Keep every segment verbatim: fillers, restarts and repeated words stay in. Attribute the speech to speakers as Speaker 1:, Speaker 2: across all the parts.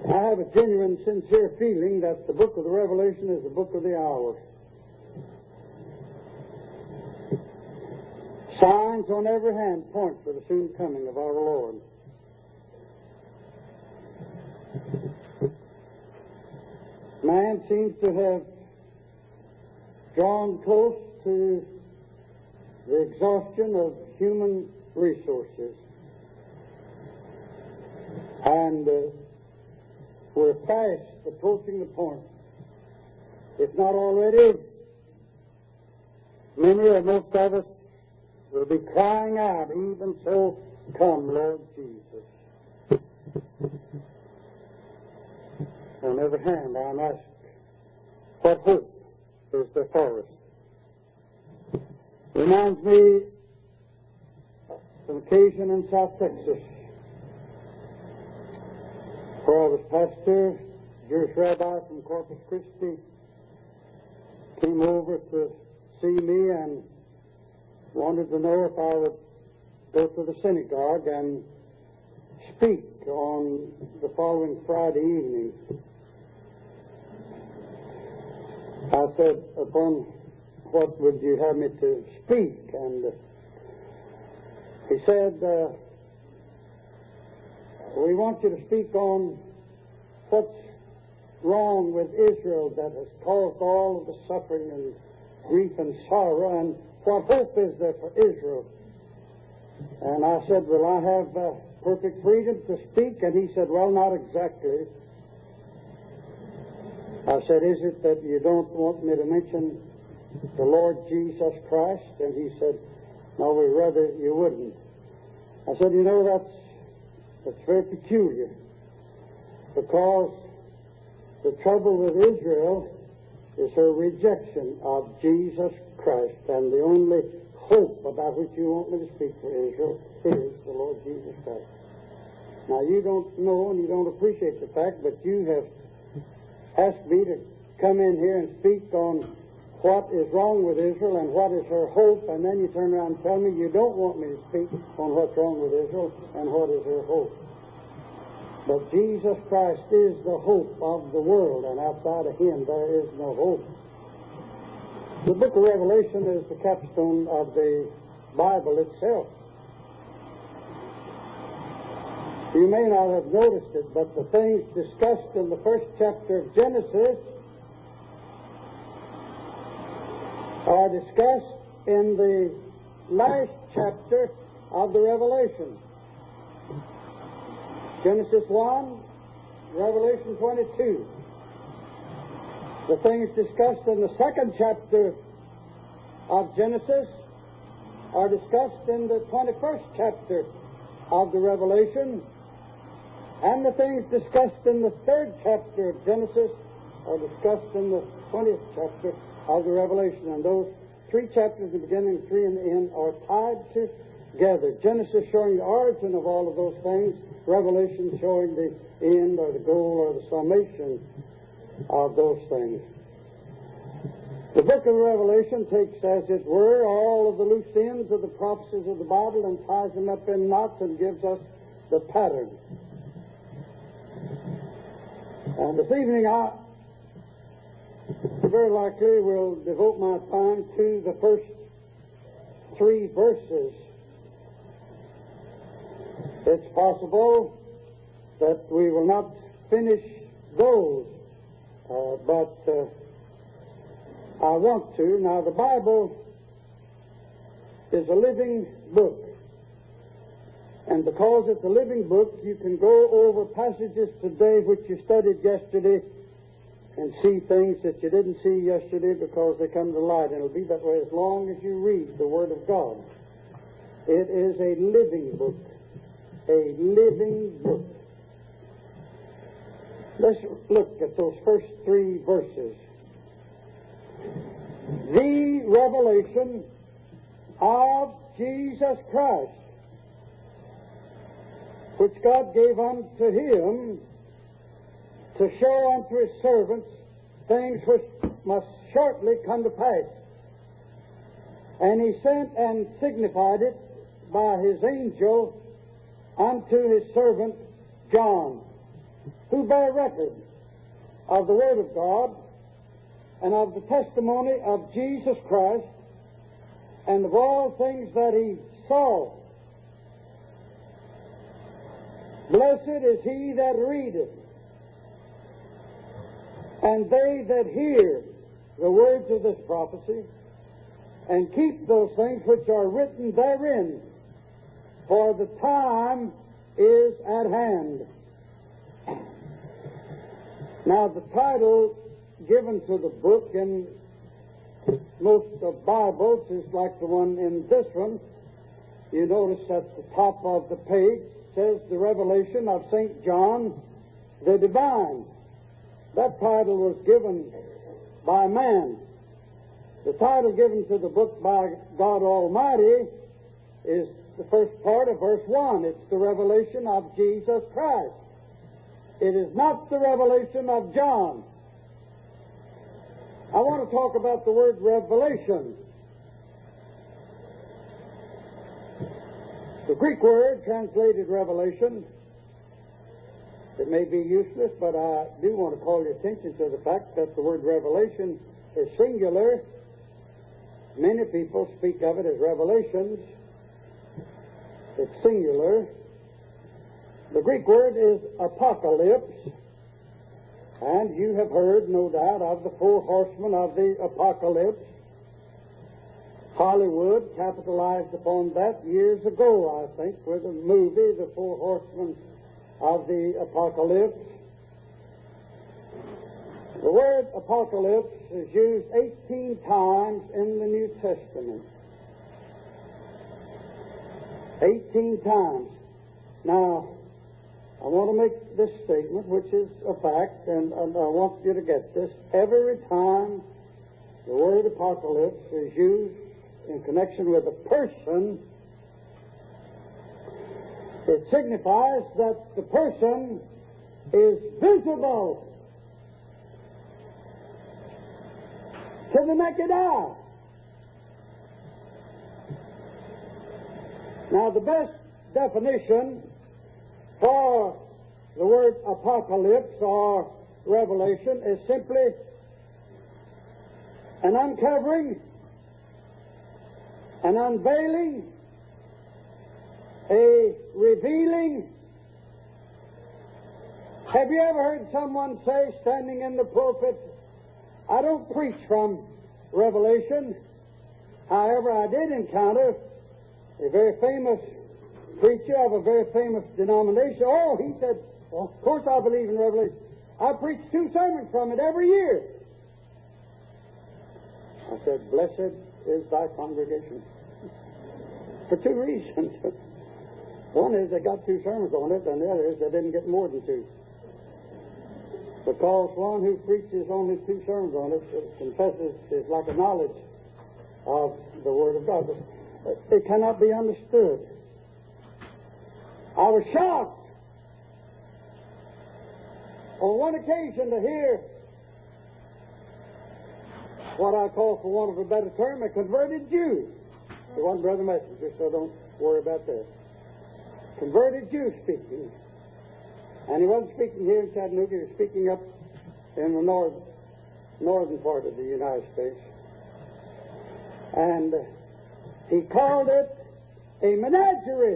Speaker 1: I have a genuine, sincere feeling that the book of the Revelation is the book of the hour. Signs on every hand point for the soon coming of our Lord. Man seems to have drawn close to the exhaustion of human resources. And uh, we're fast approaching the point, if not already, many or most of us will be crying out, even so, come, Lord Jesus. On every hand, I'm asked, what hope is there for us? Reminds me of an occasion in South Texas where I was pastor. Jewish rabbi from Corpus Christi came over to see me and wanted to know if I would go to the synagogue and speak on the following Friday evening. I said, upon what would you have me to speak? And uh, he said, uh, we want you to speak on what's wrong with Israel that has caused all of the suffering and grief and sorrow, and what hope is there for Israel? And I said, well, I have uh, perfect freedom to speak. And he said, well, not exactly. I said, is it that you don't want me to mention the Lord Jesus Christ? And he said, no, we'd rather you wouldn't. I said, you know, that's, that's very peculiar, because the trouble with Israel is her rejection of Jesus Christ, and the only hope about which you want me to speak for Israel is the Lord Jesus Christ. Now, you don't know and you don't appreciate the fact, but you have asked me to come in here and speak on what is wrong with Israel and what is her hope, and then you turn around and tell me you don't want me to speak on what's wrong with Israel and what is her hope. But Jesus Christ is the hope of the world, and outside of Him there is no hope. The book of Revelation is the capstone of the Bible itself. You may not have noticed it, but the things discussed in the first chapter of Genesis are discussed in the last chapter of the Revelation. Genesis one, Revelation twenty-two. The things discussed in the second chapter of Genesis are discussed in the twenty-first chapter of the Revelation, and the things discussed in the third chapter of Genesis are discussed in the twentieth chapter of the Revelation. And those three chapters in the beginning and three in the end are tied together. Genesis showing the origin of all of those things, Revelation showing the end or the goal or the summation of those things. The book of Revelation takes, as it were, all of the loose ends of the prophecies of the Bible and ties them up in knots and gives us the pattern. And this evening I very likely will devote my time to the first three verses. It's possible that we will not finish those, uh, but uh, I want to. Now, the Bible is a living book, and because it's a living book, you can go over passages today which you studied yesterday and see things that you didn't see yesterday because they come to light, and it'll be that way as long as you read the Word of God. It is a living book. A living book. Let's look at those first three verses. The revelation of Jesus Christ, which God gave unto Him to show unto His servants things which must shortly come to pass. And He sent and signified it by His angel unto His servant John, who bear record of the Word of God and of the testimony of Jesus Christ and of all things that he saw. Blessed is he that readeth, and they that hear the words of this prophecy, and keep those things which are written therein, for the time is at hand. Now, the title given to the book in most of Bibles is like the one in this one. You notice at the top of the page says the Revelation of Saint John the Divine. That title was given by man. The title given to the book by God Almighty is the first part of verse one. It's the revelation of Jesus Christ. It is not the revelation of John. I want to talk about the word revelation. The Greek word translated revelation, it may be useless, but I do want to call your attention to the fact that the word revelation is singular. Many people speak of it as revelations. It's singular. The Greek word is apocalypse, and you have heard, no doubt, of the four horsemen of the apocalypse. Hollywood capitalized upon that years ago, I think, with a movie, The Four Horsemen of the Apocalypse. The word apocalypse is used eighteen times in the New Testament. Eighteen times. Now, I want to make this statement, which is a fact, and, and I want you to get this. Every time the word apocalypse is used in connection with a person, it signifies that the person is visible to the naked eye. Now, the best definition for the word apocalypse or revelation is simply an uncovering, an unveiling, a revealing. Have you ever heard someone say, standing in the pulpit, I don't preach from Revelation. However, I did encounter a very famous preacher of a very famous denomination. Oh, he said, well, of course I believe in Revelation. I preach two sermons from it every year. I said, blessed is thy congregation. For two reasons. One is they got two sermons on it, and the other is they didn't get more than two. Because one who preaches only two sermons on it confesses is like a knowledge of the Word of God. It cannot be understood. I was shocked on one occasion to hear what I call, for want of a better term, a converted Jew. He wasn't Brother Messenger, so don't worry about that. Converted Jew speaking. And he wasn't speaking here in Chattanooga, he was speaking up in the north, northern part of the United States. And he called it a menagerie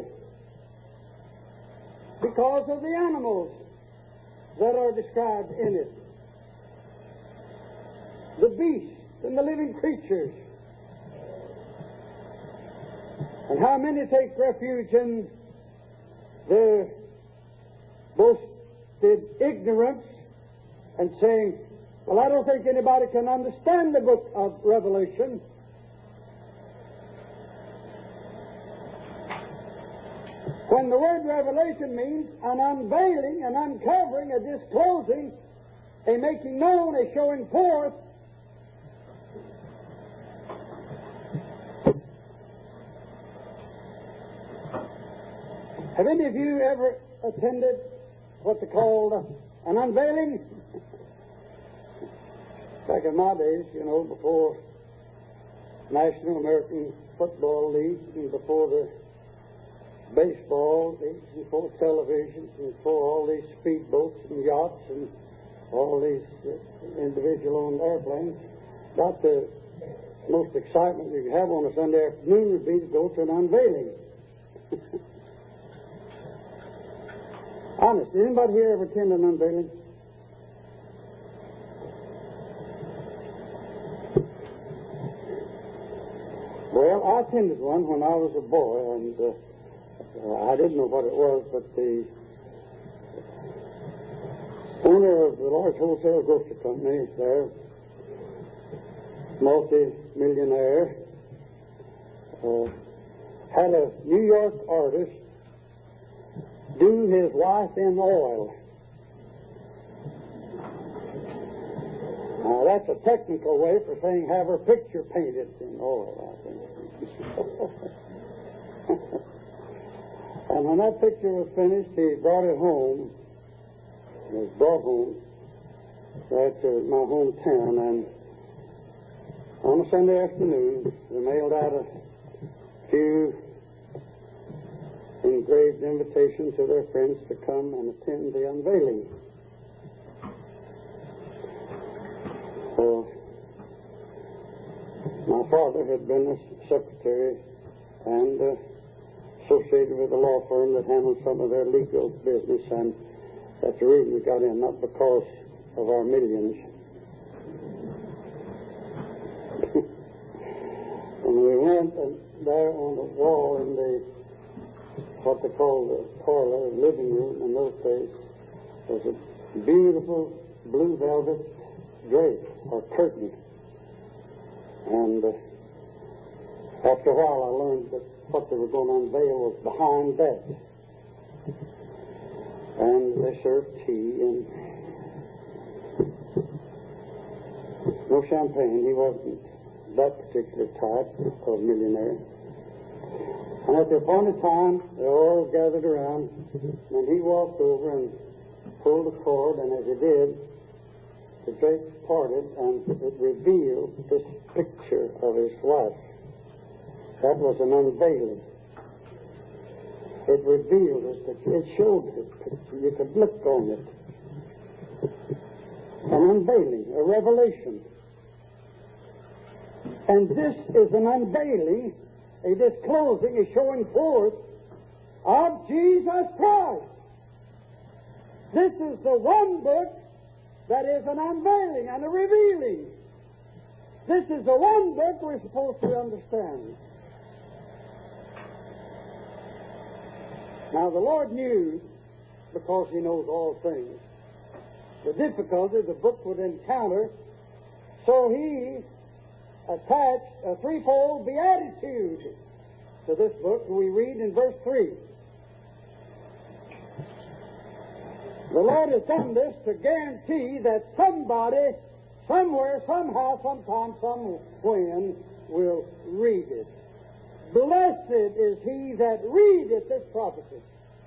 Speaker 1: because of the animals that are described in it. The beasts and the living creatures. And how many take refuge in their boasted ignorance and saying, well, I don't think anybody can understand the book of Revelation. When the word revelation means an unveiling, an uncovering, a disclosing, a making known, a showing forth, have any of you ever attended what they called an unveiling? Back in my days, you know, before National American Football League and before the baseball, before television, before all these speedboats and yachts and all these uh, individual-owned airplanes. About the most excitement you could have on a Sunday afternoon would be to go to an unveiling. Honest, did anybody here ever attend an unveiling? Well, I attended one when I was a boy, and uh, I didn't know what it was, but the owner of the large wholesale grocery company there, multi-millionaire, uh, had a New York artist do his wife in oil. Now, that's a technical way for saying have her picture painted in oil, I think. And when that picture was finished, he brought it home. It was brought home right to my hometown, and on a Sunday afternoon, they mailed out a few engraved invitations to their friends to come and attend the unveiling. So, my father had been a secretary and uh, associated with a law firm that handled some of their legal business, and that's the reason we got in, not because of our millions. And we went, and there on the wall in the, what they call the parlor, living room in those days, was a beautiful blue velvet drape or curtain. And uh, after a while I learned that what they were going to unveil was behind that. And they served tea and no champagne. He wasn't that particular type of millionaire. And at the appointed time, they all gathered around, and he walked over and pulled the cord, and as he did, the drape parted, and it revealed this picture of his wife. That was an unveiling. It revealed it. It showed the picture. You could look on it. An unveiling, a revelation. And this is an unveiling, a disclosing, a showing forth of Jesus Christ. This is the one book that is an unveiling and a revealing. This is the one book we're supposed to understand. Now, the Lord knew, because He knows all things, the difficulty the book would encounter, so He attached a threefold beatitude to this book. We read in verse three. The Lord has done this to guarantee that somebody, somewhere, somehow, sometime, somewhen, will read it. Blessed is he that readeth this prophecy.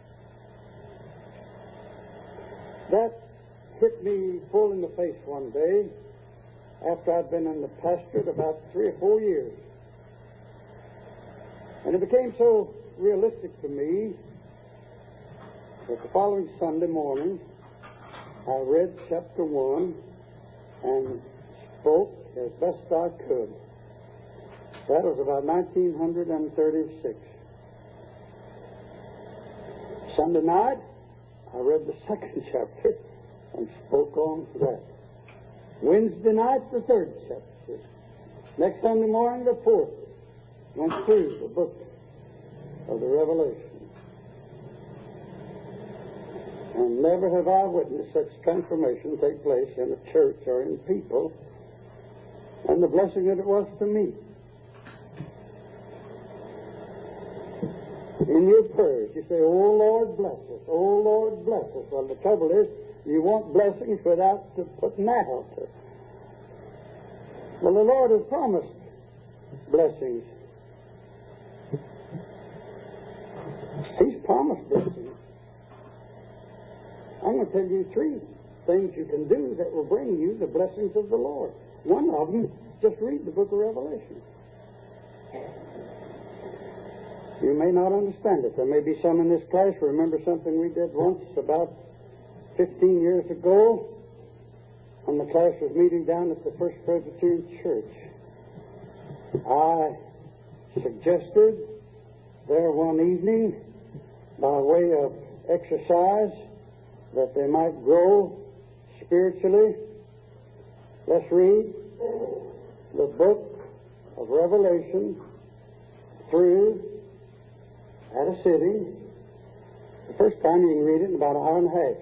Speaker 1: That hit me full in the face one day after I'd been in the pastorate about three or four years. And it became so realistic to me that the following Sunday morning I read chapter one and spoke as best I could. That was about nineteen thirty-six. Sunday night, I read the second chapter and spoke on that. Wednesday night, the third chapter. Next Sunday morning, the fourth. Went through the book of the Revelation. And never have I witnessed such transformation take place in a church or in people, and the blessing that it was to me. In your prayers, you say, "Oh, Lord, bless us. Oh, Lord, bless us." Well, the trouble is, you want blessings without putting that out there. Well, the Lord has promised blessings. He's promised blessings. I'm going to tell you three things you can do that will bring you the blessings of the Lord. One of them, just read the book of Revelation. You may not understand it. There may be some in this class who remember something we did once about fifteen years ago when the class was meeting down at the First Presbyterian Church. I suggested there one evening, by way of exercise, that they might grow spiritually. Let's read the book of Revelation through at a sitting. The first time you can read it in about an hour and a half.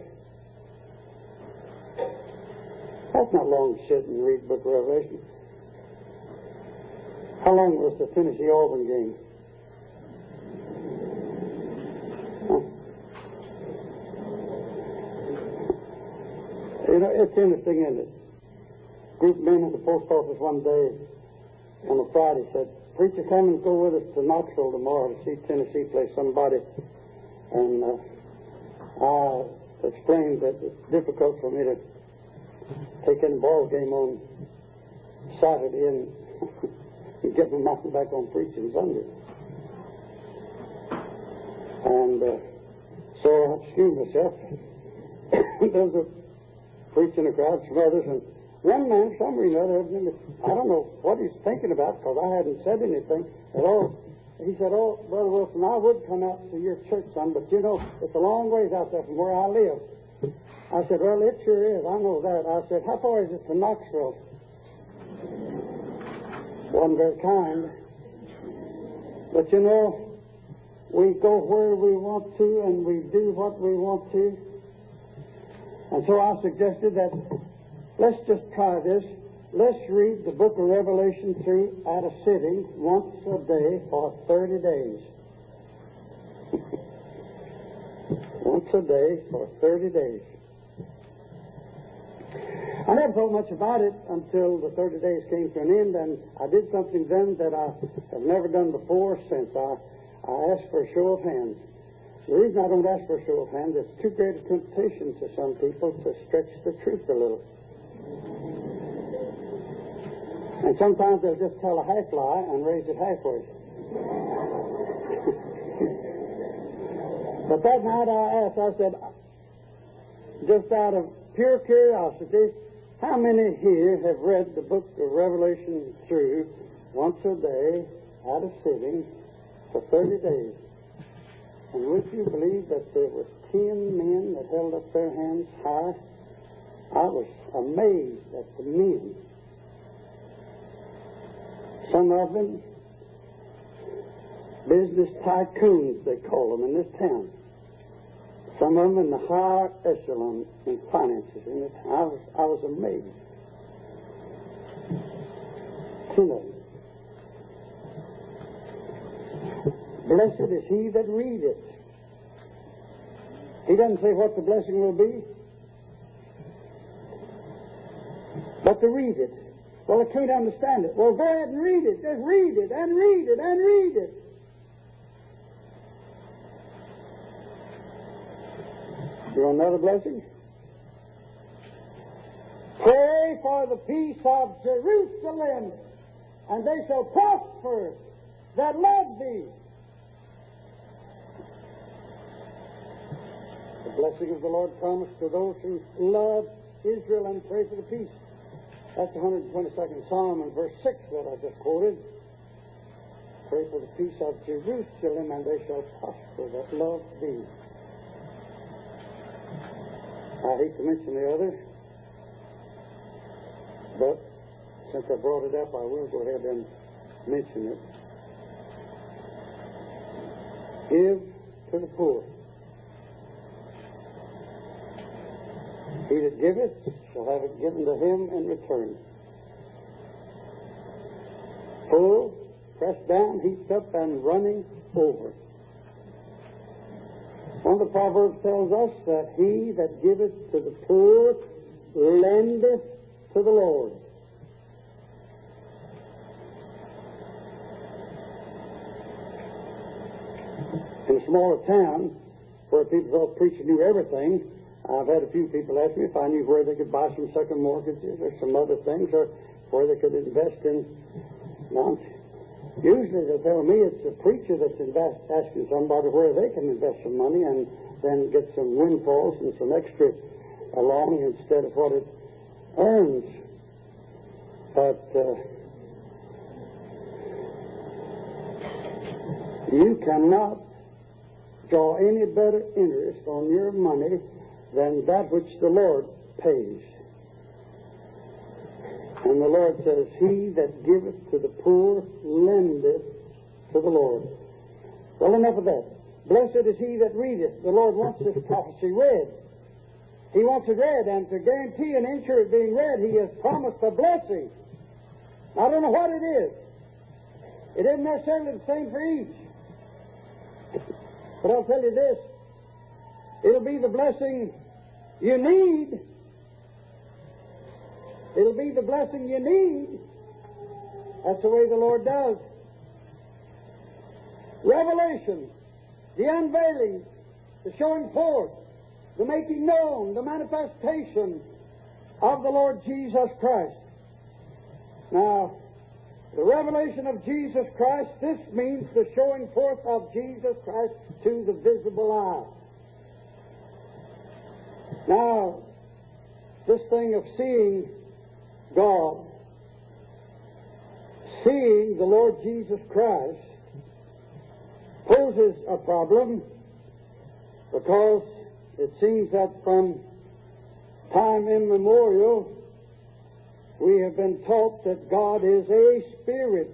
Speaker 1: That's not long to sit and read the book of Revelation. How long was the Tennessee-Auburn game? Huh? You know, it's interesting, isn't it? A group of men at the post office one day on a Friday said, "Preacher, come and go with us to Knoxville tomorrow to see Tennessee play somebody." And uh, I explained that it's difficult for me to take in the ball game on Saturday and get my mind back on preaching Sunday. And uh, so I excused myself. There was a preaching a crowd, some others, and one man, for some reason or other, I don't know what he's thinking about because I hadn't said anything at all. He said, "Oh, Brother Wilson, I would come out to your church, son, but you know, it's a long ways out there from where I live." I said, "Well, it sure is. I know that." I said, "How far is it to Knoxville?" Wasn't very kind. But you know, we go where we want to and we do what we want to. And so I suggested that let's just try this. Let's read the book of Revelation through at a sitting once a day for thirty days. Once a day for thirty days. I never thought much about it until the thirty days came to an end, and I did something then that I have never done before since. I, I asked for a show of hands. The reason I don't ask for a show of hands is too great a temptation to some people to stretch the truth a little. And sometimes they'll just tell a half lie and raise it halfway. But that night I asked, I said, just out of pure curiosity, how many here have read the book of Revelation through once a day at a sitting for thirty days? And would you believe that there were ten men that held up their hands high? I was amazed at the men. Some of them, business tycoons, they call them in this town. Some of them in the higher echelon in finances in this town. I was, I was amazed. Ten of them. Blessed is he that readeth. He doesn't say what the blessing will be, but to read it. Well, I can't understand it. Well, go ahead and read it. Just read it and read it and read it. You want another blessing? Pray for the peace of Jerusalem, and they shall prosper that love thee. The blessing of the Lord promised to those who love Israel and pray for the peace. That's the one hundred twenty-second Psalm and verse six that I just quoted. Pray for the peace of Jerusalem, and they shall prosper that love thee. I hate to mention the other, but since I brought it up, I will go ahead and mention it. Give to the poor. He that giveth shall have it given to him in return. Full, pressed down, heaped up, and running over. One of the Proverbs tells us that he that giveth to the poor lendeth to the Lord. In a smaller town where people thought preachers knew everything, I've had a few people ask me if I knew where they could buy some second mortgages or some other things, or where they could invest in. Now, Usually they tell me it's the preacher that's invest, asking somebody where they can invest some money and then get some windfalls and some extra along instead of what it earns. But uh, you cannot draw any better interest on your money than that which the Lord pays. And the Lord says, He that giveth to the poor lendeth to the Lord. Well, enough of that. Blessed is he that readeth. The Lord wants this prophecy read. He wants it read, and to guarantee and ensure it being read, He has promised a blessing. I don't know what it is. It isn't necessarily the same for each. But I'll tell you this. It'll be the blessing you need. It'll be the blessing you need. That's the way the Lord does. Revelation, the unveiling, the showing forth, the making known, the manifestation of the Lord Jesus Christ. Now, the revelation of Jesus Christ, this means the showing forth of Jesus Christ to the visible eye. Now, this thing of seeing God, seeing the Lord Jesus Christ, poses a problem, because it seems that from time immemorial we have been taught that God is a spirit.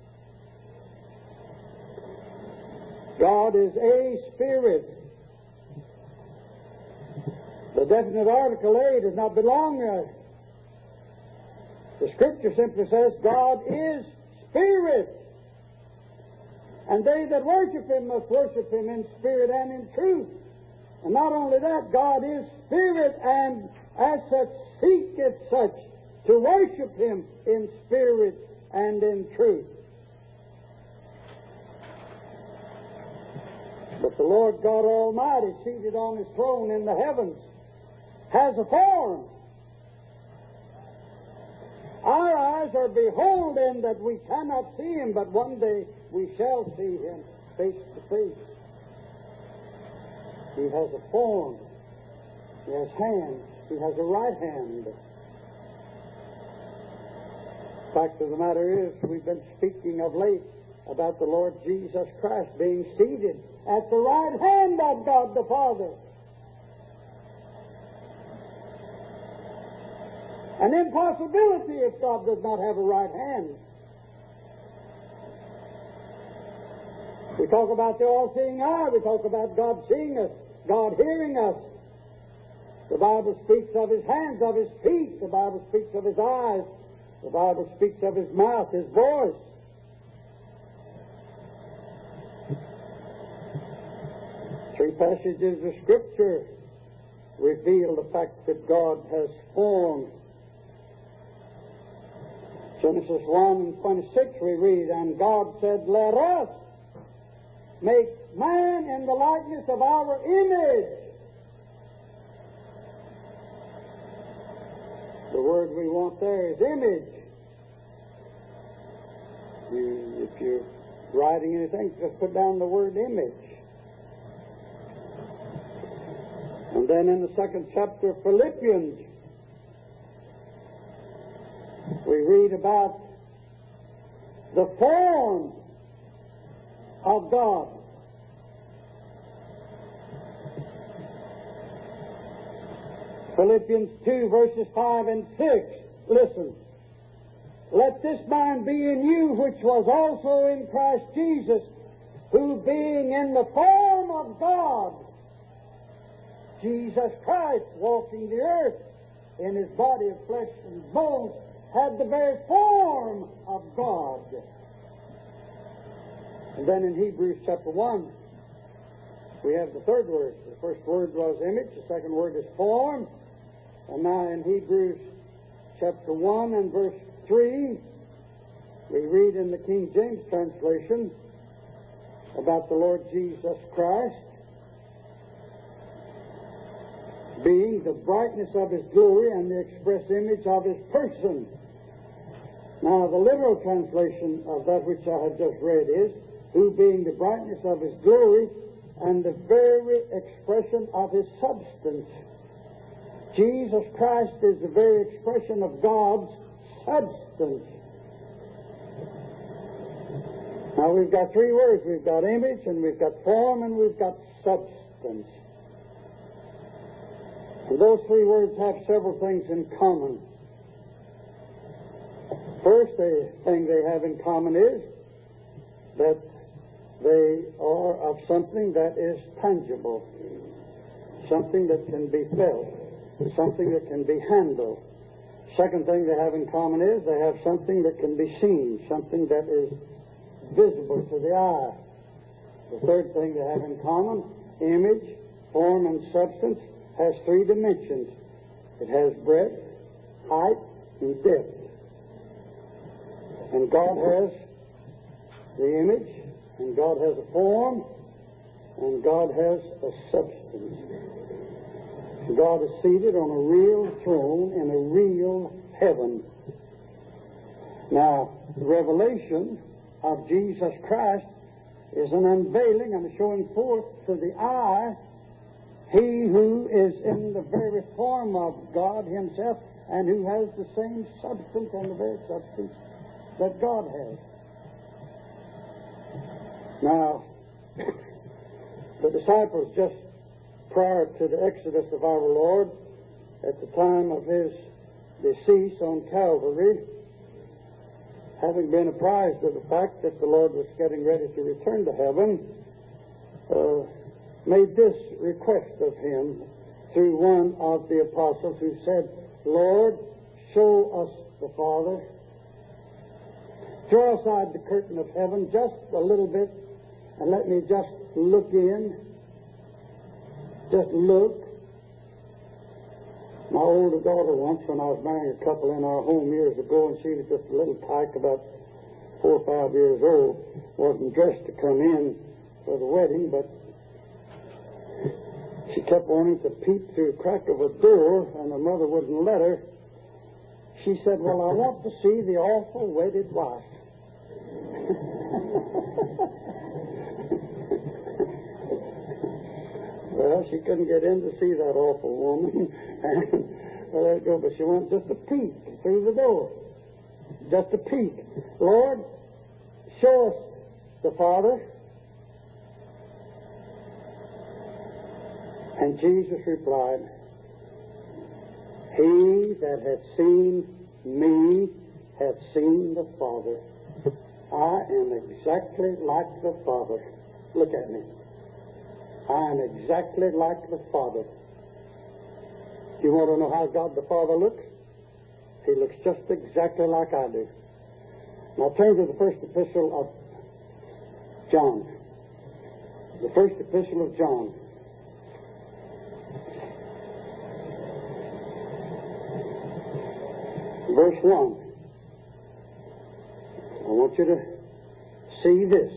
Speaker 1: God is a spirit. The definite article A does not belong there. The Scripture simply says God is spirit. And they that worship Him must worship Him in spirit and in truth. And not only that, God is spirit, and as such seeketh such to worship Him in spirit and in truth. But the Lord God Almighty, seated on His throne in the heavens, has a form. Our eyes are beholden that we cannot see Him, but one day we shall see Him face to face. He has a form. He has hands. He has a right hand. The fact of the matter is, we've been speaking of late about the Lord Jesus Christ being seated at the right hand of God the Father. An impossibility if God does not have a right hand. We talk about the all-seeing eye. We talk about God seeing us, God hearing us. The Bible speaks of His hands, of His feet. The Bible speaks of His eyes. The Bible speaks of His mouth, His voice. Three passages of Scripture reveal the fact that God has formed. Genesis one and twenty-six we read, and God said, let us make man in the likeness of our image. The word we want there is image. You, if you're writing anything, just put down the word image. And then in the second chapter of Philippians, we read about the form of God. Philippians two, verses five and six. Listen. Let this mind be in you, which was also in Christ Jesus, who being in the form of God, Jesus Christ, walking the earth in His body of flesh and bones, had the very form of God. And then in Hebrews chapter one, we have the third word. The first word was image, the second word is form. And now in Hebrews chapter one and verse three, we read in the King James translation about the Lord Jesus Christ being the brightness of His glory and the express image of His person. Now, the literal translation of that which I have just read is, who being the brightness of his glory and the very expression of his substance. Jesus Christ is the very expression of God's substance. Now, we've got three words. We've got image, and we've got form, and we've got substance. And those three words have several things in common. First, the thing they have in common is that they are of something that is tangible, something that can be felt, something that can be handled. Second thing they have in common is they have something that can be seen, something that is visible to the eye. The third thing they have in common, image, form, and substance, has three dimensions. It has breadth, height, and depth. And God has the image, and God has a form, and God has a substance. God is seated on a real throne in a real heaven. Now, the revelation of Jesus Christ is an unveiling and a showing forth to the eye He who is in the very form of God Himself and who has the same substance and the very substance that God has. Now, the disciples, just prior to the exodus of our Lord, at the time of His decease on Calvary, having been apprised of the fact that the Lord was getting ready to return to heaven, uh, made this request of Him through one of the apostles who said, Lord, show us the Father. Throw aside the curtain of heaven just a little bit and let me just look in. Just look. My older daughter once, when I was marrying a couple in our home years ago, and she was just a little tyke, about four or five years old, wasn't dressed to come in for the wedding, but she kept wanting to peep through the crack of a door, and her mother wouldn't let her. She said, well, I want to see the awful wedded wife. Well, she couldn't get in to see that awful woman. And well, there you go. But she wanted just a peek through the door. Just a peek. Lord, show us the Father. And Jesus replied, He that hath seen me hath seen the Father. I am exactly like the Father. Look at me. I am exactly like the Father. You want to know how God the Father looks? He looks just exactly like I do. Now turn to the first epistle of John. The first epistle of John. Verse one. I want you to see this.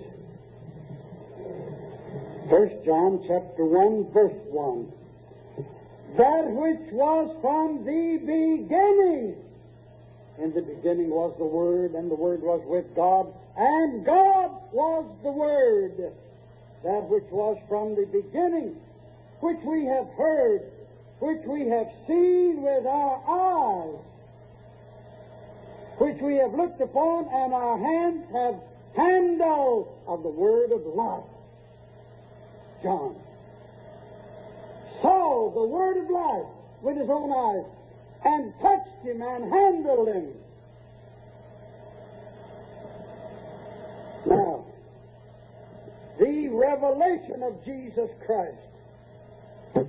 Speaker 1: First John chapter one, verse one. That which was from the beginning. In the beginning was the Word, and the Word was with God, and God was the Word. That which was from the beginning, which we have heard, which we have seen with our eyes, which we have looked upon, and our hands have handled of the Word of life. John saw the Word of life with his own eyes and touched Him and handled Him. Now, the revelation of Jesus Christ.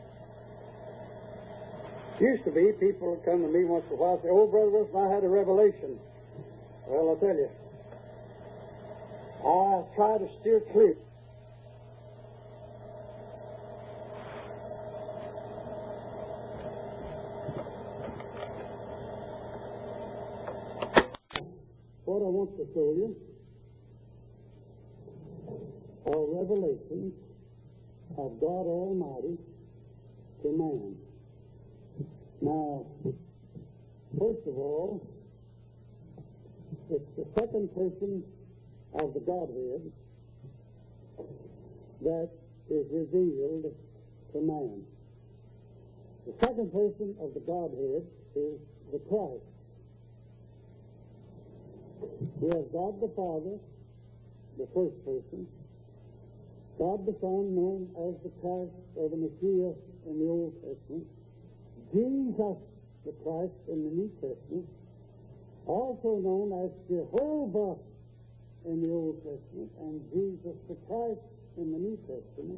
Speaker 1: Used to be, people would come to me once in a while and say, oh, Brother Wilson, I had a revelation. Well, I'll tell you, I try to steer clear. What I want to show you are revelations of God Almighty to man. Now, first of all, It's the second person of the Godhead that is revealed to man. The second person of the Godhead is the Christ. We have God the Father, the first person, God the Son, known as the Christ or the Messiah in the Old Testament, Jesus the Christ in the New Testament, also known as Jehovah in the Old Testament, and Jesus the Christ in the New Testament,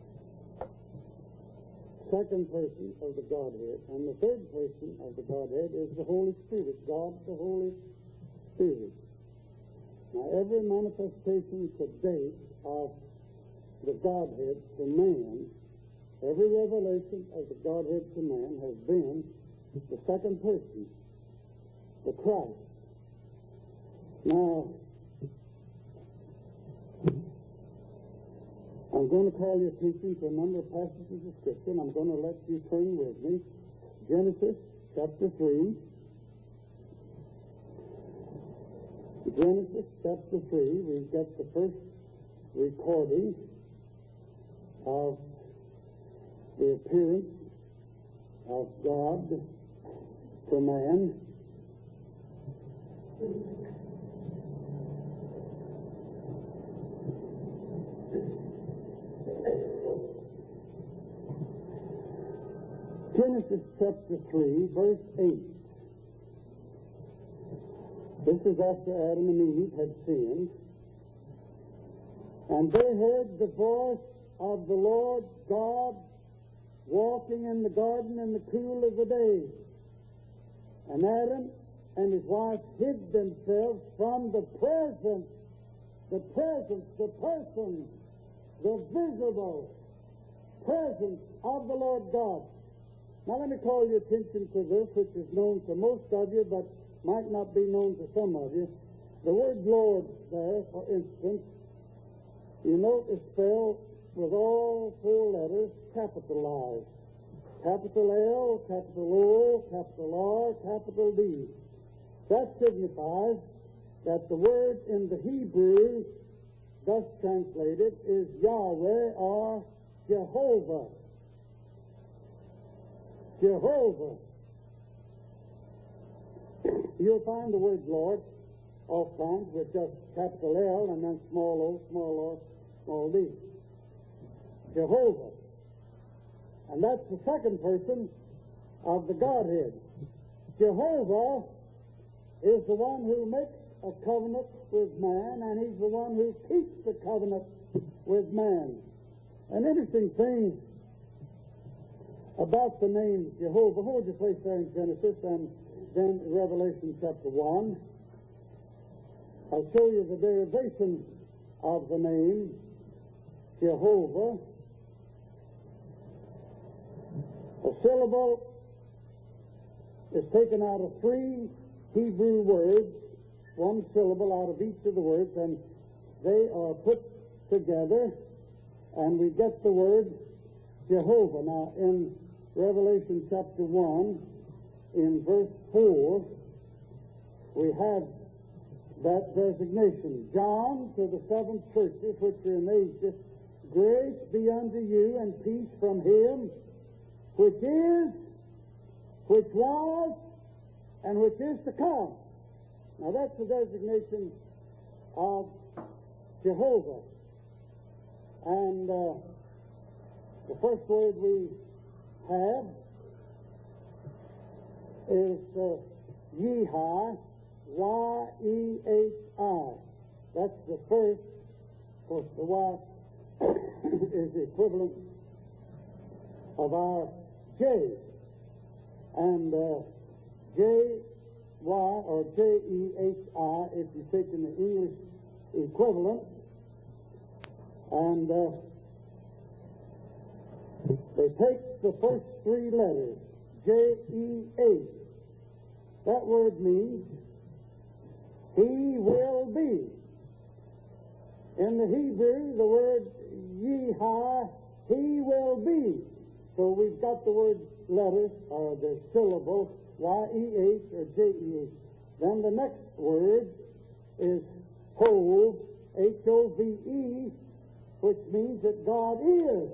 Speaker 1: second person of the Godhead. And the third person of the Godhead is the Holy Spirit, God the Holy Spirit. Now, every manifestation to date of the Godhead to man, every revelation of the Godhead to man has been the second person, the Christ. Now, I'm going to call your attention to a number of passages of Scripture, and I'm going to let you turn with me. Genesis chapter three. Genesis chapter three, we get the first recording of the appearance of God to man. Genesis chapter three, verse eight. This is after Adam and Eve had sinned. And they heard the voice of the Lord God walking in the garden in the cool of the day. And Adam and his wife hid themselves from the presence, the presence, the person, the visible presence of the Lord God. Now let me call your attention to this, which is known to most of you, but might not be known to some of you. The word Lord there, for instance, you note is spelled with all four letters capitalized. Capital L, capital O, capital R, capital D. That signifies that the word in the Hebrew, thus translated, is Yahweh or Jehovah. Jehovah. You'll find the word Lord oftentimes with just capital L and then small o, small r, small d. Jehovah. And that's the second person of the Godhead. Jehovah is the one who makes a covenant with man, and he's the one who keeps the covenant with man. An interesting thing about the name Jehovah, hold your place there in Genesis and then Revelation chapter one. I'll show you the derivation of the name Jehovah. A syllable is taken out of three Hebrew words, one syllable out of each of the words, and they are put together, and we get the word Jehovah. Now, in Revelation chapter one, in verse four, we have that designation. John, to the seven churches which are in Asia, grace be unto you and peace from him which is, which was, and which is to come. Now that's the designation of Jehovah. And uh, the first word we have is uh, Yehi, Y E H I. That's the first. Of course, the Y is the equivalent of our J. And uh, J Y or J E H I, if you take in the English equivalent, and uh, they take the first three letters, J E H. That word means he will be. In the Hebrew, the word Yehi, he will be. So we've got the word letters, or the syllable, Y E H or J E H. Then the next word is Hove, H O V E, which means that God is.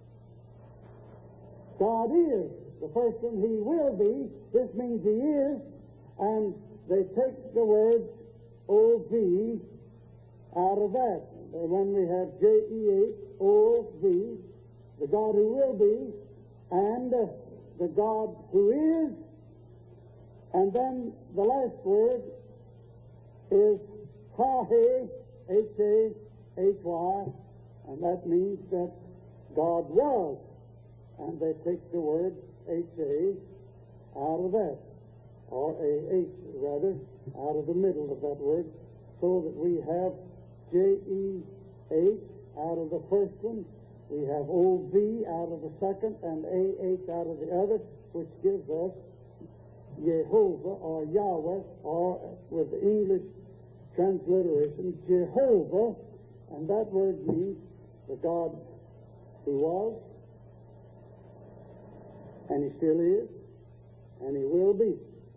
Speaker 1: God is. The first one, He will be. This means He is. And they take the word O V out of that. And when we have J E H O V, the God who will be, and uh, the God who is, and then the last word is Hahe, H A H Y, and that means that God was. And they take the word H A out of that, or A H rather, out of the middle of that word, so that we have J E H out of the first one, we have O V out of the second, and A H out of the other, which gives us Jehovah, or Yahweh, or with the English transliteration, Jehovah, and that word means the God who was, and He still is, and He will be.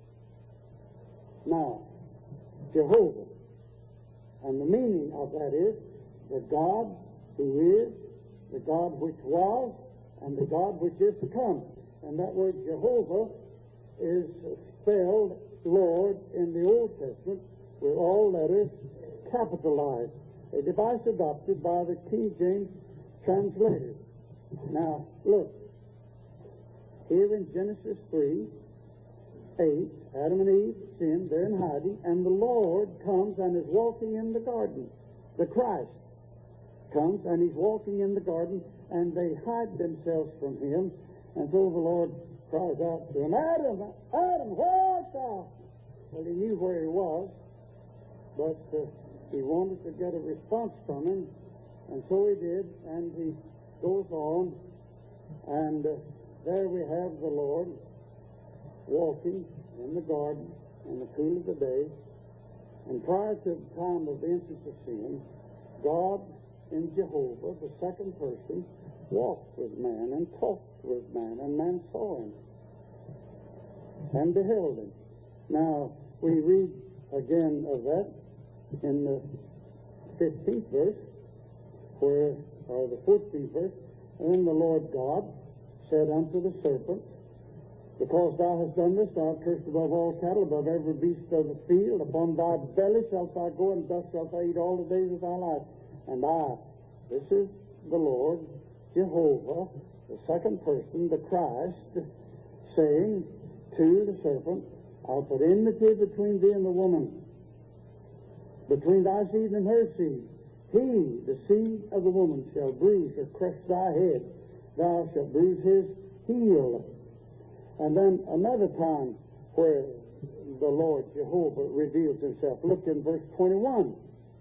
Speaker 1: Now, Jehovah, and the meaning of that is the God who is, the God which was, and the God which is to come. And that word Jehovah is spelled Lord in the Old Testament with all letters capitalized, a device adopted by the King James translators. Now, look, here in Genesis three, eight, Adam and Eve sinned, they're in hiding, and the Lord comes and is walking in the garden. The Christ comes and He's walking in the garden, and they hide themselves from Him, and so the Lord cries out to him, Adam, Adam, where art thou? Well, He knew where he was, but uh, He wanted to get a response from him, and so He did, and He goes on, and uh, there we have the Lord walking in the garden in the cool of the day, and prior to the time of the entrance of sin, God in Jehovah, the second person, walked with man and talked with man, and man saw Him and beheld Him. Now, we read again of that in the fifteenth verse, where, or the fourteenth verse, and then the Lord God said unto the serpent, Because thou hast done this, thou art cursed above all cattle, above every beast of the field. Upon thy belly shalt thou go, and dust shalt thou eat all the days of thy life. And I, this is the Lord, Jehovah, the second person, the Christ, saying to the serpent, I'll put enmity between thee and the woman, between thy seed and her seed. He, the seed of the woman, shall bruise or crush thy head. Thou shalt bruise his heel. And then another time where the Lord Jehovah reveals Himself. Look in verse twenty-one.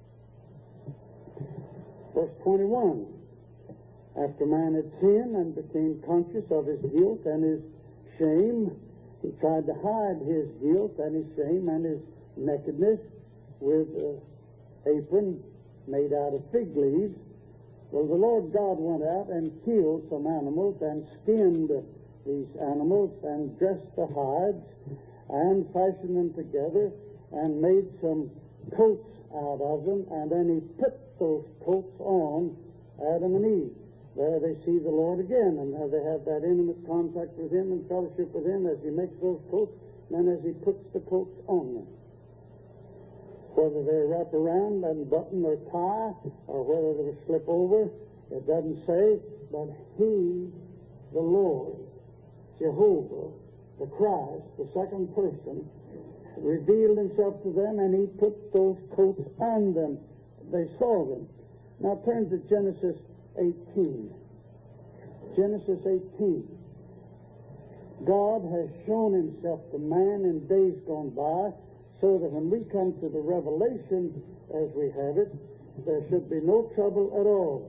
Speaker 1: Verse twenty-one. After man had sinned and became conscious of his guilt and his shame, he tried to hide his guilt and his shame and his nakedness with an apron made out of fig leaves. Well, the Lord God went out and killed some animals and skinned these animals and dressed the hides and fashioned them together and made some coats out of them, and then He put those coats on Adam and Eve. There they see the Lord again, and they have that intimate contact with Him and fellowship with Him as He makes those coats, and then as He puts the coats on them. Whether they wrap around and button or tie, or whether they slip over, it doesn't say, but He, the Lord, Jehovah, the Christ, the second person, revealed Himself to them, and He put those coats on them. They saw them. Now turn to Genesis eighteen. Genesis eighteen. God has shown Himself to man in days gone by, so that when we come to the revelation as we have it, there should be no trouble at all.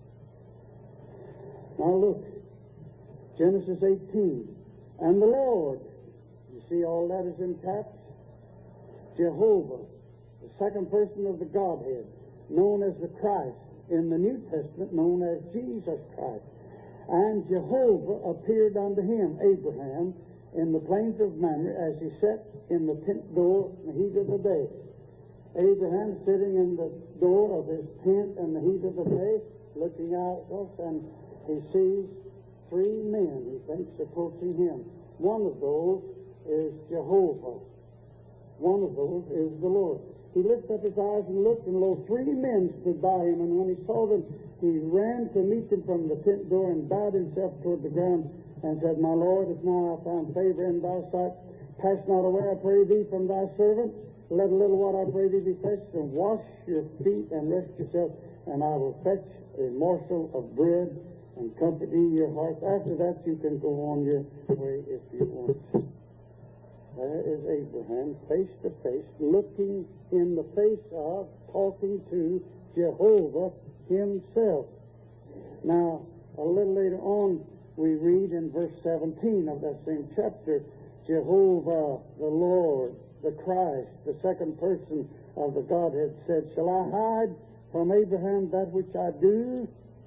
Speaker 1: Now look, Genesis eighteen. And the Lord, you see all that is in caps? Jehovah, the second person of the Godhead, known as the Christ, in the New Testament known as Jesus Christ. And Jehovah appeared unto him, Abraham, in the plains of Mamre, as he sat in the tent door in the heat of the day. Abraham sitting in the door of his tent in the heat of the day, looking out, and he sees three men, he thinks, approaching him. One of those is Jehovah. One of those is the Lord. He lifted up his eyes and looked, and lo, three men stood by him, and when he saw them, he ran to meet them from the tent door and bowed himself toward the ground and said, My Lord, if now I found favor in thy sight, pass not away, I pray thee, from thy servant. Let a little water, I pray thee, be fetched, and wash your feet and rest yourself, and I will fetch a morsel of bread and comfort ye your hearts. After that, you can go on your way if you want. There is Abraham, face to face, looking in the face of, talking to Jehovah himself. Now, a little later on, we read in verse seventeen of that same chapter, Jehovah, the Lord, the Christ, the second person of the Godhead, said, Shall I hide from Abraham that which I do?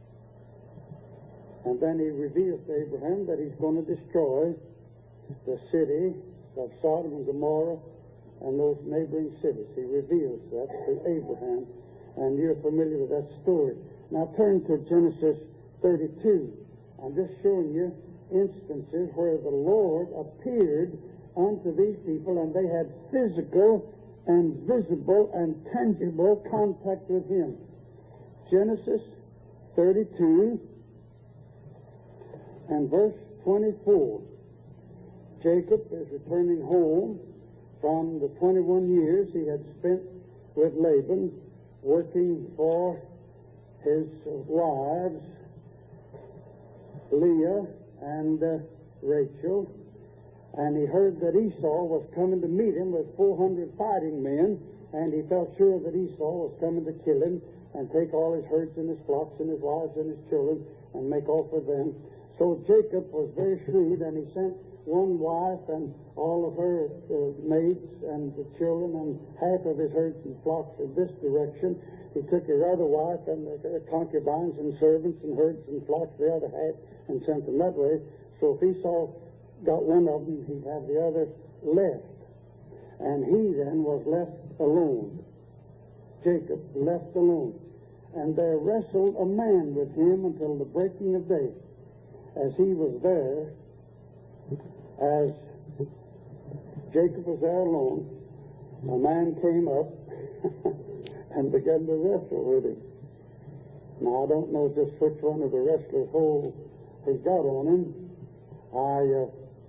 Speaker 1: And then he reveals to Abraham that he's going to destroy the city of Sodom and Gomorrah and those neighboring cities. He reveals that to Abraham, and you're familiar with that story. Now turn to Genesis thirty-two. I'm just showing you instances where the Lord appeared unto these people, and they had physical and visible and tangible contact with him. Genesis thirty-two and verse twenty-four. Jacob is returning home from the twenty-one years he had spent with Laban, working for his wives, Leah and uh, Rachel, and he heard that Esau was coming to meet him with four hundred fighting men, and he felt sure that Esau was coming to kill him and take all his herds and his flocks and his wives and his children and make off with them. So Jacob was very shrewd, and he sent one wife and all of her uh, maids and the children and half of his herds and flocks in this direction. He took his other wife and the concubines and servants and herds and flocks the other half and sent them that way. So if Esau got one of them, he'd have the other left. And he then was left alone. Jacob left alone. And there wrestled a man with him until the breaking of day. As he was there, as Jacob was there alone, a man came up and began to wrestle with him. Now, I don't know just which one of the wrestlers' hold he got on him. I uh,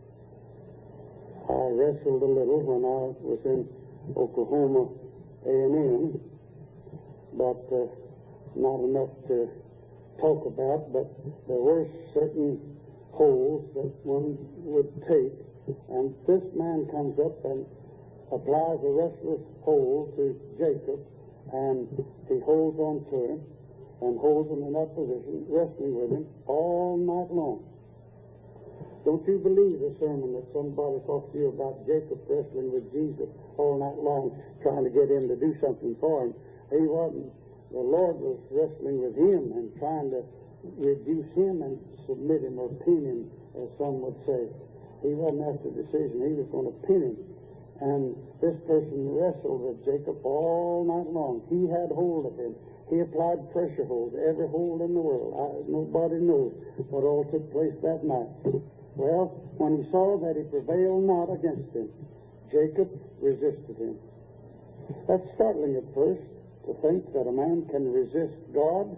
Speaker 1: I wrestled a little when I was in Oklahoma A and M, but uh, not enough to talk about, but there were certain holds that one would take, and this man comes up and applies a wrestler's hold to Jacob, and he holds on to him and holds him in that position, wrestling with him all night long. Don't you believe the sermon that somebody talked to you about Jacob wrestling with Jesus all night long, trying to get him to do something for him. He wasn't. The Lord was wrestling with him and trying to reduce him and submit him or pin him, as some would say. He wasn't after decision. He was going to pin him. And this person wrestled with Jacob all night long. He had hold of him. He applied pressure holds, every hold in the world. I, nobody knows what all took place that night. Well, when he saw that he prevailed not against him, Jacob resisted him. That's startling at first, to think that a man can resist God.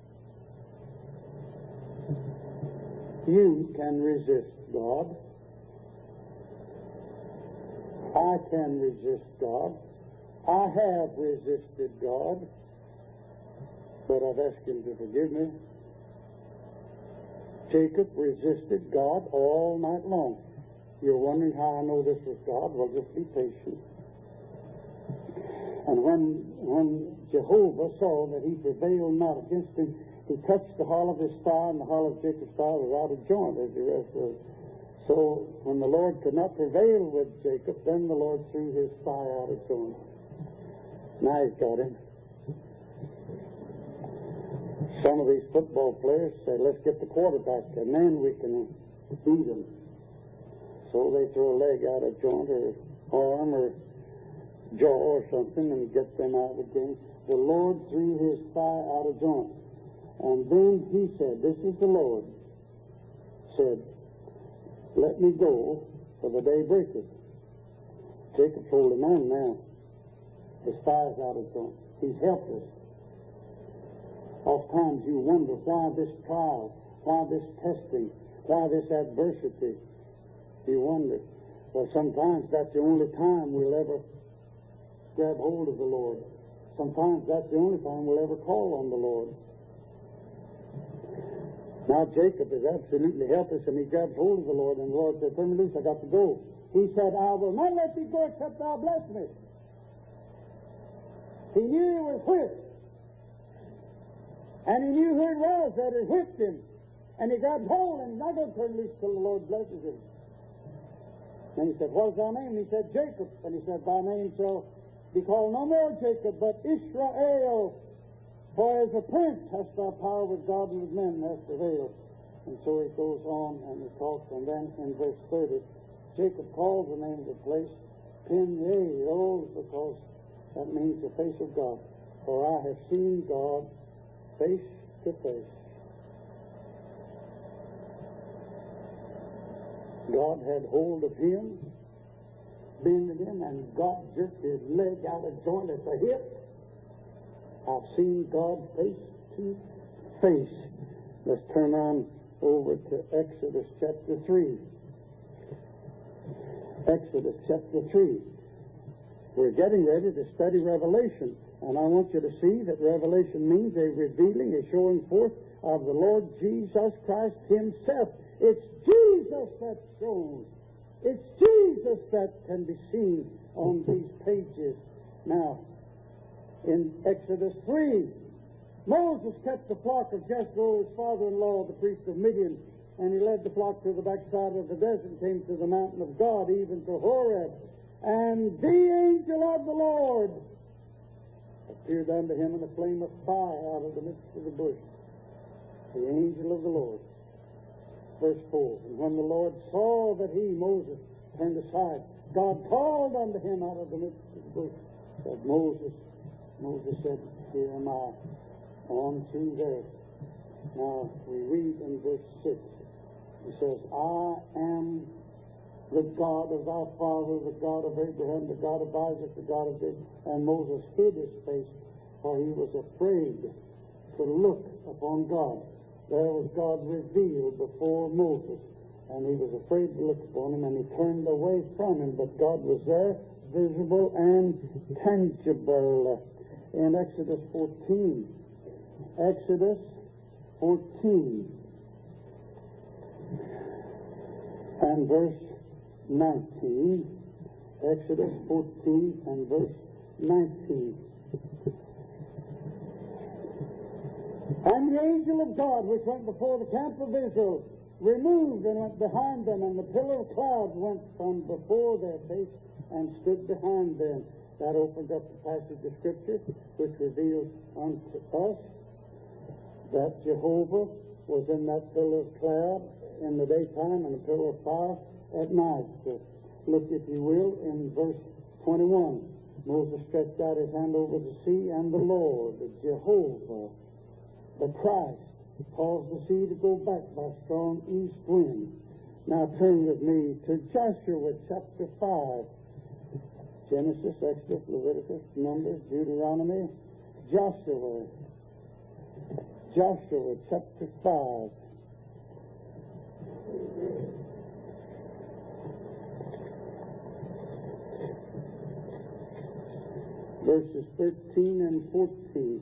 Speaker 1: You can resist God. I can resist God. I have resisted God, but I've asked him to forgive me. Jacob resisted God all night long. You're wondering how I know this was God? Well, just be patient. And when when Jehovah saw that he prevailed not against him, he touched the hollow of his thigh, and the hollow of Jacob's thigh was out of joint, as the rest was. So when the Lord could not prevail with Jacob, then the Lord threw his thigh out of joint. Now he's got him. Some of these football players say, let's get the quarterback, and then we can beat him. So they throw a leg out of joint or arm or jaw or something and get them out again. The Lord threw his thigh out of joint. And then he said, this is the Lord, said, let me go, for the day breaketh. Jacob's holding on now. His thigh's out of joint. He's helpless. Oftentimes you wonder why this trial, why this testing, why this adversity. You wonder. Well, sometimes that's the only time we'll ever grab hold of the Lord. Sometimes that's the only time we'll ever call on the Lord. Now Jacob is absolutely helpless, and he grabs hold of the Lord, and the Lord said, turn me loose, I got to go. He said, I will not let thee go except thou bless me. He knew he was whipped. And he knew who it was that had whipped him. And he grabbed hold, and he's not going to turn loose till the Lord blesses him. And he said, what is thy name? And he said, Jacob. And he said, thy name shall be called no more Jacob, but Israel. For as a prince hast thou power with God and with men hast prevailed. And so he goes on and he talks. And then in verse thirty, Jacob calls the name of the place Peniel, because that means the face of God. For I have seen God face to face. God had hold of him, bended him, and God jerked his leg out of joint at the hip. I've seen God face to face. Let's turn on over to Exodus chapter three. Exodus chapter three. We're getting ready to study Revelation, and I want you to see that Revelation means a revealing, a showing forth of the Lord Jesus Christ himself. It's Jesus that's shown. It's Jesus that can be seen on these pages. Now, in Exodus three, Moses kept the flock of Jethro, his father-in-law, the priest of Midian, and he led the flock to the backside of the desert and came to the mountain of God, even to Horeb. And the angel of the Lord appeared unto him in a flame of fire out of the midst of the bush. The angel of the Lord. Verse four, and when the Lord saw that he, Moses, turned aside, God called unto him out of the midst of the bush. Said, Moses, Moses said, here am I. On through there. Now, we read in verse six, he says, I am the God of thy father, the God of Abraham, the God of Isaac, the God of Jacob. And Moses hid his face, for he was afraid to look upon God. There was God revealed before Moses, and he was afraid to look upon him, and he turned away from him, but God was there, visible and tangible. In Exodus fourteen, Exodus fourteen, and verse nineteen, Exodus fourteen and verse nineteen. And the angel of God, which went before the camp of Israel, removed and went behind them, and the pillar of cloud went from before their face and stood behind them. That opens up the passage of Scripture, which reveals unto us that Jehovah was in that pillar of cloud in the daytime and a pillar of fire at night. So look, if you will, in verse twenty-one. Moses stretched out his hand over the sea, and the Lord, Jehovah, the Christ, caused the sea to go back by a strong east wind. Now turn with me to Joshua chapter five. Genesis, Exodus, Leviticus, Numbers, Deuteronomy, Joshua. Joshua chapter five. Verses thirteen and fourteen.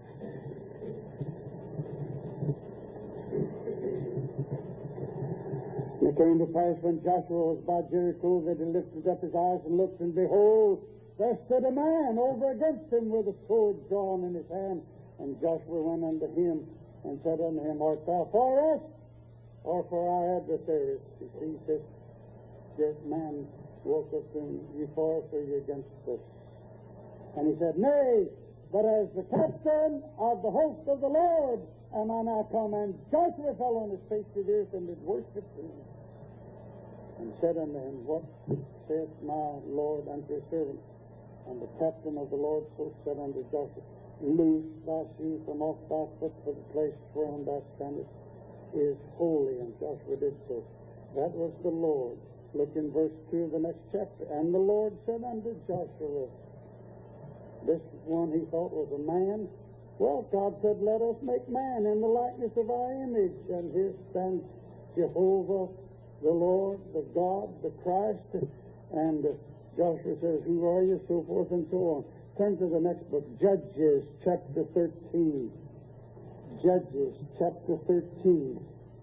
Speaker 1: And it came to pass when Joshua was by Jericho that he lifted up his eyes and looked, and behold, there stood a man over against him with a sword drawn in his hand. And Joshua went unto him and said unto him, Art thou for us, or for our adversaries? You see, this great man walked up to him, You for us, or you against us? And he said, Nay, but as the captain of the host of the Lord am I now come. And Joshua fell on his face to the earth and did worship him, and said unto him, What saith my Lord unto his servant? And the captain of the Lord's host said unto Joshua, Loose thy shoe from off thy foot, for the place whereon thou standest is holy. And Joshua did so. That was the Lord. Look in verse two of the next chapter. And the Lord said unto Joshua, this one he thought was a man. Well, God said, let us make man in the likeness of our image. And here stands Jehovah, the Lord, the God, the Christ. And uh, Joshua says, who are you? So forth and so on. Turn to the next book, Judges chapter thirteen. Judges chapter thirteen.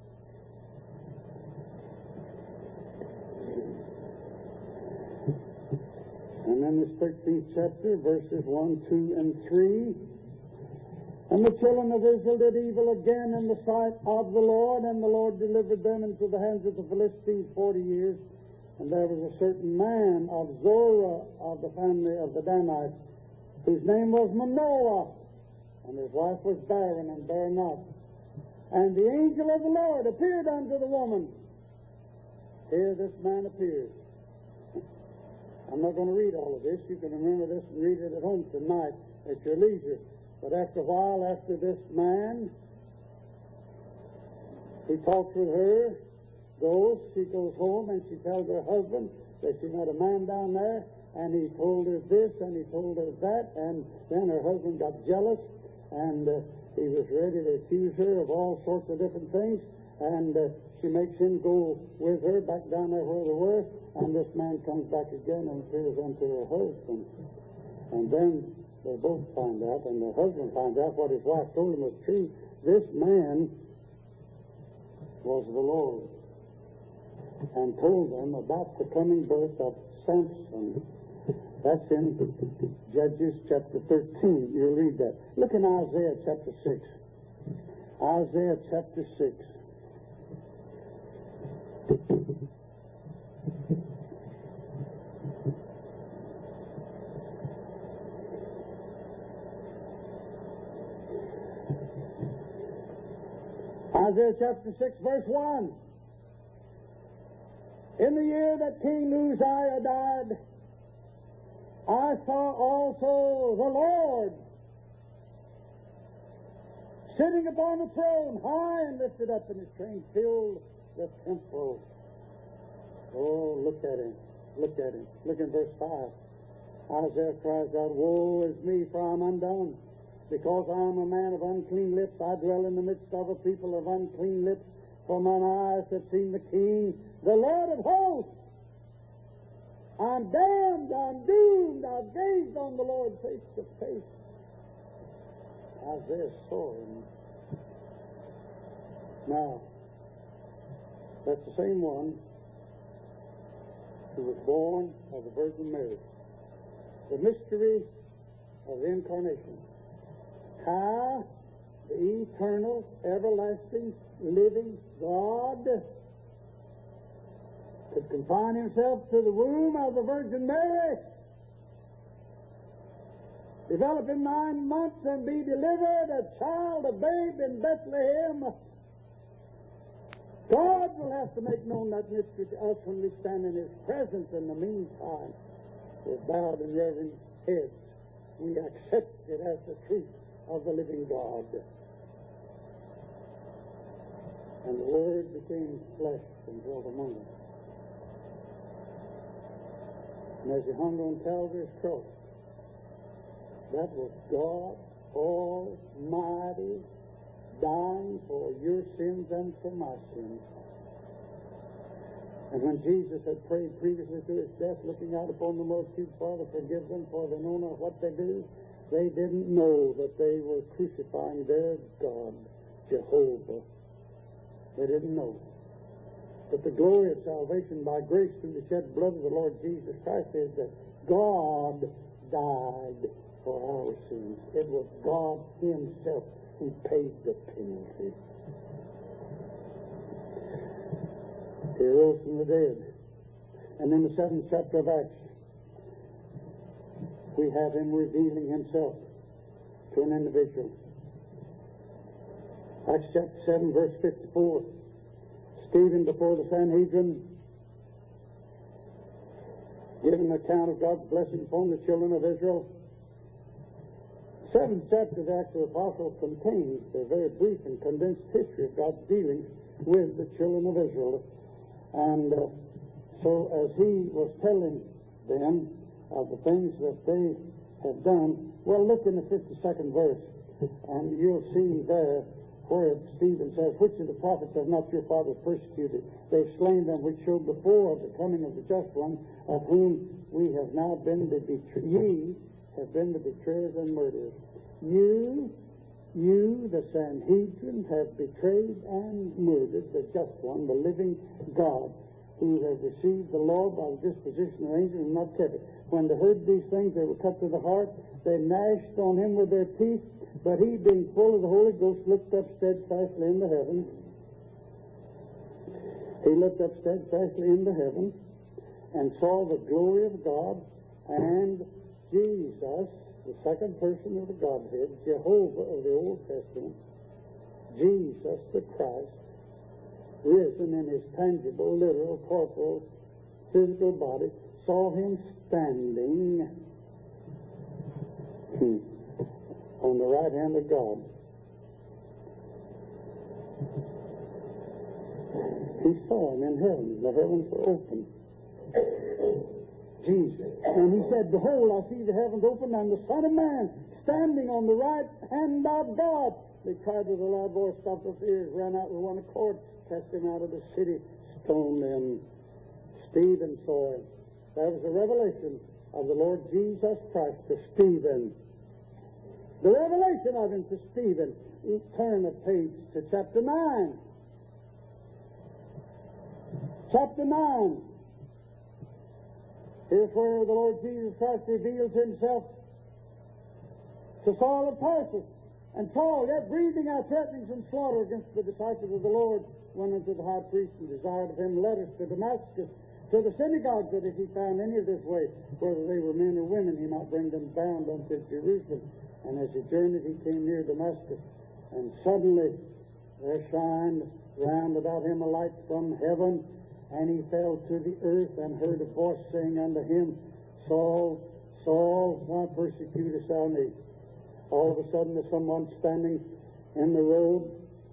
Speaker 1: And in this thirteenth chapter, verses one, two, and three. And the children of Israel did evil again in the sight of the Lord, and the Lord delivered them into the hands of the Philistines forty years. And there was a certain man of Zorah of the family of the Danites, whose name was Manoah, and his wife was barren and bare not. And the angel of the Lord appeared unto the woman. Here this man appears. I'm not going to read all of this. You can remember this and read it at home tonight at your leisure. But after a while, after this man, he talks with her, goes, she goes home, and she tells her husband that she met a man down there, and he told her this, and he told her that, and then her husband got jealous, and uh, he was ready to accuse her of all sorts of different things, and uh, she makes him go with her back down there where they were, and this man comes back again and appears unto her husband. And then they both find out, and the husband finds out what his wife told him was true. This man was the Lord, and told them about the coming birth of Samson. That's in Judges chapter thirteen. You'll read that. Look in Isaiah chapter six. Isaiah chapter six. Isaiah chapter six, verse one. In the year that King Uzziah died, I saw also the Lord sitting upon the throne, high and lifted up, and his train filled the temple. Oh, look at him. Look at him. Look in verse five. Isaiah cries out, Woe is me, for I am undone. Because I am a man of unclean lips, I dwell in the midst of a people of unclean lips. For mine eyes have seen the King, the Lord of hosts. I'm damned, I'm doomed, I've gazed on the Lord face to face. Isaiah saw him. Now, that's the same one who was born of the Virgin Mary. The mystery of the Incarnation. How the eternal, everlasting, living God could confine himself to the womb of the Virgin Mary, develop in nine months and be delivered, a child, a babe in Bethlehem. God will have to make known that mystery to us when we stand in his presence. In the meantime, with bowed and reverent heads, we accept it as the truth of the living God. And the Word became flesh and dwelt among us. And as he hung on Calvary's cross, that was God Almighty dying for your sins and for my sins. And when Jesus had prayed previously to his death, looking out upon the multitude, Father, forgive them, for they know not what they do, they didn't know that they were crucifying their God, Jehovah. They didn't know. But the glory of salvation by grace through the shed blood of the Lord Jesus Christ is that God died for our sins. It was God himself who paid the penalty. He rose from the dead. And in the seventh chapter of Acts, we have him revealing himself to an individual. Acts chapter seven, verse fifty-four. Stephen before the Sanhedrin. giving an account of God's blessing upon the children of Israel. Seventh chapter of the Acts of the Apostles contains a very brief and condensed history of God's dealings with the children of Israel. And uh, so as he was telling them of the things that they have done, well, look in the fifty-second verse, and you'll see there where Stephen says, which of the prophets have not your fathers persecuted? They've slain them which showed before of the coming of the just one, of whom we have now been the betrayers. Ye have been the betrayers and murderers. You, you, the Sanhedrin, have betrayed and murdered the just one, the living God, who has received the law by the disposition of angels and not kept it. When they heard these things, they were cut to the heart. They gnashed on him with their teeth. But he, being full of the Holy Ghost, looked up steadfastly into heaven. He looked up steadfastly into heaven and saw the glory of God and Jesus, the second person of the Godhead, Jehovah of the Old Testament, Jesus the Christ, risen in his tangible, literal, corporal, physical body, saw him standing on the right hand of God. He saw him in heaven. The heavens were open. Jesus. And he said, behold, I see the heavens open and the Son of Man standing on the right hand of God. They cried with a loud voice, stopped their ears, ran out with one accord, cast him out of the city, stoned him. Stephen saw him. That was a revelation of the Lord Jesus Christ to Stephen. The revelation of him to Stephen. Turn a page to chapter nine. Chapter nine. Here's where the Lord Jesus Christ reveals himself to Saul of Tarsus. And Saul, yet breathing out threatenings and slaughter against the disciples of the Lord, went unto the high priest and desired of him letters to Damascus, to the synagogues, that if he found any of this way, whether they were men or women, he might bring them bound unto Jerusalem. And as he journeyed, he came near Damascus, and suddenly there shined round about him a light from heaven, and he fell to the earth, and heard a voice saying unto him, Saul, Saul, why persecutest thou me? All of a sudden there's someone standing in the road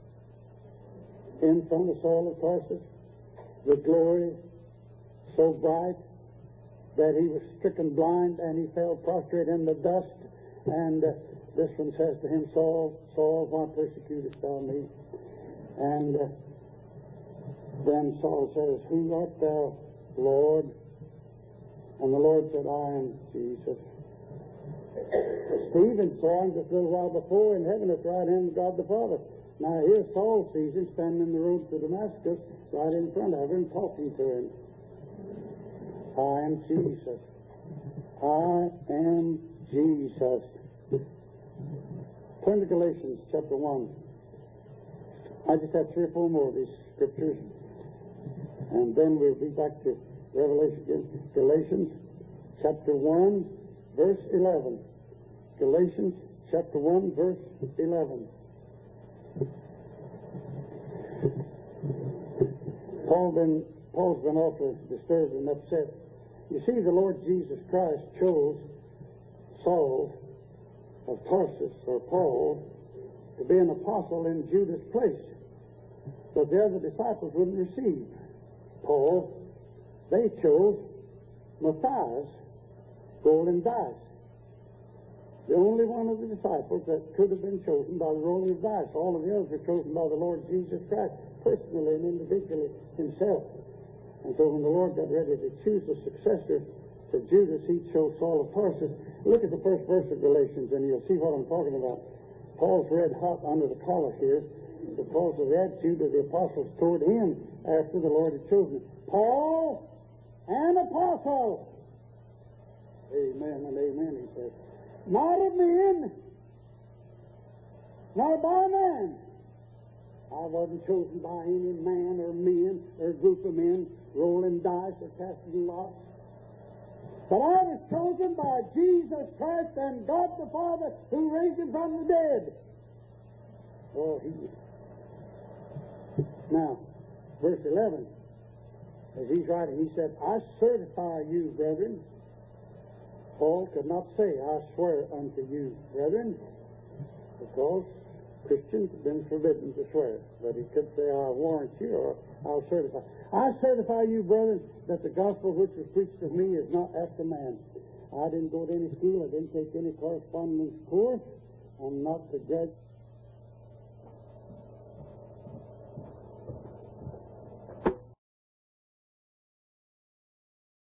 Speaker 1: in front of Saul of Tarsus. The glory so bright that he was stricken blind, and he fell prostrate in the dust. And uh, this one says to him, Saul, Saul, why persecutest thou me? And uh, then Saul says, who art thou, Lord? And the Lord said, I am Jesus. Stephen saw him just a little while before in heaven at the right hand of God the Father. Now here Saul sees him standing in the road to Damascus, right in front of him, talking to him. I am Jesus. I am Jesus. Turn to Galatians chapter one. I just have three or four more of these scriptures, and then we'll be back to Revelation again. Galatians chapter one, verse eleven. Galatians chapter one, verse eleven. Paul been, Paul's been awfully disturbed and upset. You see, the Lord Jesus Christ chose Saul of Tarsus, or Paul, to be an apostle in Judas' place. But the other disciples wouldn't receive Paul. They chose Matthias, golden dice. The only one of the disciples that could have been chosen by the rolling of dice. All of the others were chosen by the Lord Jesus Christ, personally and individually himself. And so when the Lord got ready to choose a successor to Judas, he chose Saul of Tarsus. Look at the first verse of Galatians, and you'll see what I'm talking about. Paul's red hot under the collar here because of the attitude of the apostles toward him after the Lord had chosen him. Paul, an apostle. Amen and amen, he says. Not of men, nor by man. I wasn't chosen by any man or men or group of men rolling dice or casting lots. But I was chosen by Jesus Christ and God the Father, who raised him from the dead. Oh, he... Now, verse eleven. as he's writing, he said, I certify you, brethren. Paul could not say, I swear unto you, brethren, because Christians have been forbidden to swear. But he could say, I warrant you, or I'll certify. I certify you, brethren, that the gospel which was preached of me is not after man. I didn't go to any school. I didn't take any correspondence course. I'm not the graduate.